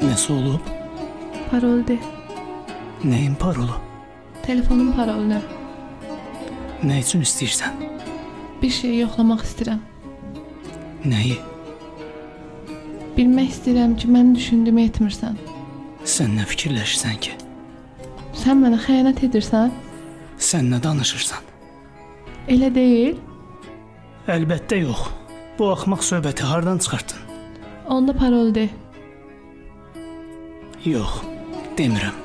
Nəsə olub? Paroldur. Nəyin parolu? Telefonun parolunu. Nə üçün istəyirsən? Bir şeyi yoxlamaq istəyirəm. Nəyi? Bilmək istəyirəm ki, mən düşündüyümü etmirsən. Sən nə fikirləşirsən ki? Sən mənə xəyanət edirsən? Sən nə danışırsan? Elə deyil. Əlbəttə yox. Bu axmaq söhbəti hardan çıxartdın? Onda paroldur. Yox, demirəm.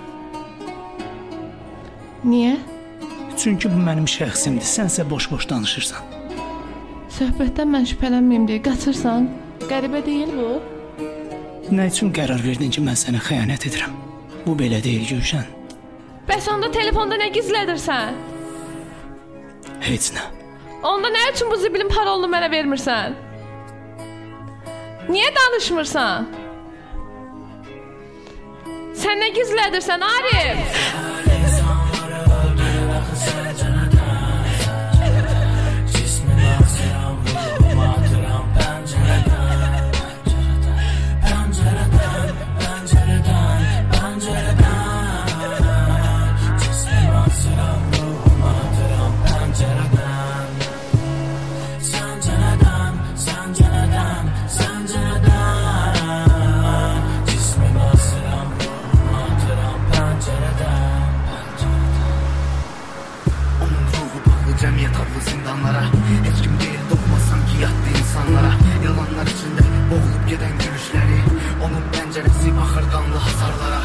Niyə? Çünki bu mənim şəxsimdir. Sənsə boş-boş danışırsan. Söhbətdən mən şübhələnməyim deyə qaçırsan. Qəribə deyil bu? Nə üçün qərar verdin ki, mən sənə xəyanət edirəm? Bu belə deyil, Gülşən. Bəs onda telefonda nə gizlədirsən? Heç nə. Onda nə üçün bu zibilin parolunu mənə vermirsən? Niyə danışmırsan? Sən nə gizlədirsən, Arif? Cəmiyyət adlı zindanlara heç kim deyil doğmasan ki yatdı insanlara. Yalanlar içində boğulup gedən gülüşləri, onun pəncərəsi baxır qanlı hasarlara.